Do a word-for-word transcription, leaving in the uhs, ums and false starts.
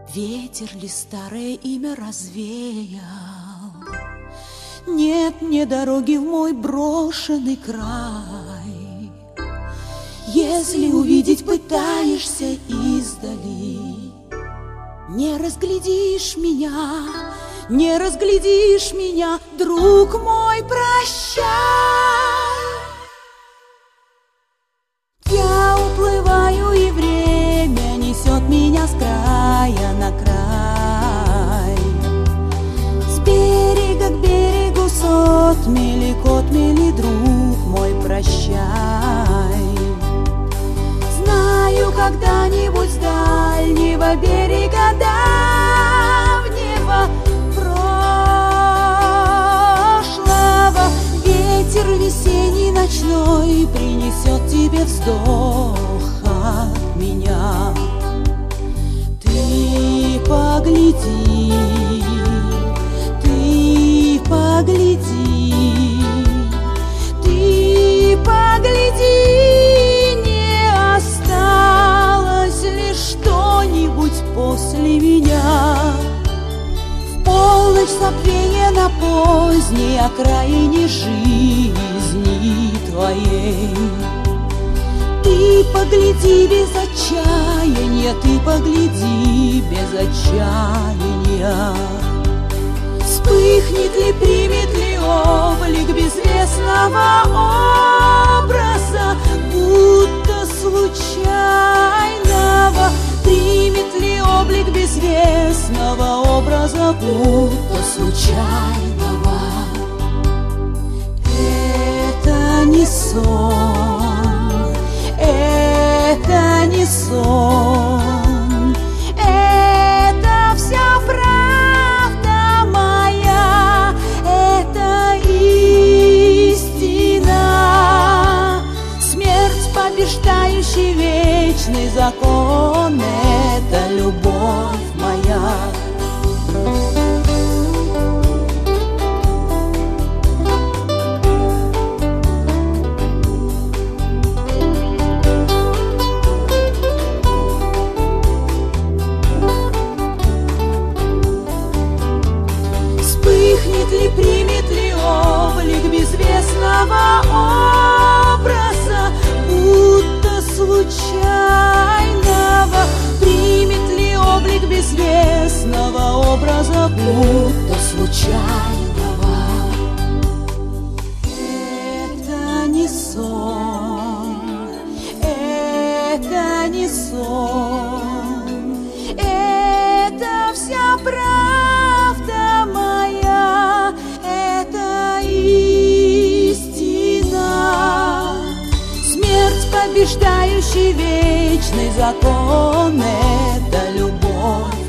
Ветер ли старое имя развеял? Нет мне дороги в мой брошенный край. Если увидеть пытаешься издали, не разглядишь меня, не разглядишь меня, друг мой, прощай. Я уплываю, и время несет меня с края на край. С берега к берегу, с отмели к отмели, друг мой, прощай. Знаю, когда-нибудь с дальнего берега давнего прошлого ветер весенний ночной принесет тебе вздох от меня. Ты погляди, ты погляди, ты погляди, не осталось ли что-нибудь после меня? В полночь забвения на поздней окраине жизни твоей. Ты погляди без отчаяния, ты погляди без отчаяния. Вспыхнет ли, примет ли облик безвестного образа, будто случайного? Примет ли облик безвестного образа, будто случайного? Это не сон, это не сон, это вся правда моя, это истина. Смерть, побеждающий вечный закон, это любовь моя. Примет ли облик безвестного образа, будто случайного? Примет ли облик безвестного образа, будто случайного? Это не сон, это не сон, это вся правда моя, это истина. Смерть, побеждающий вечный закон, это любовь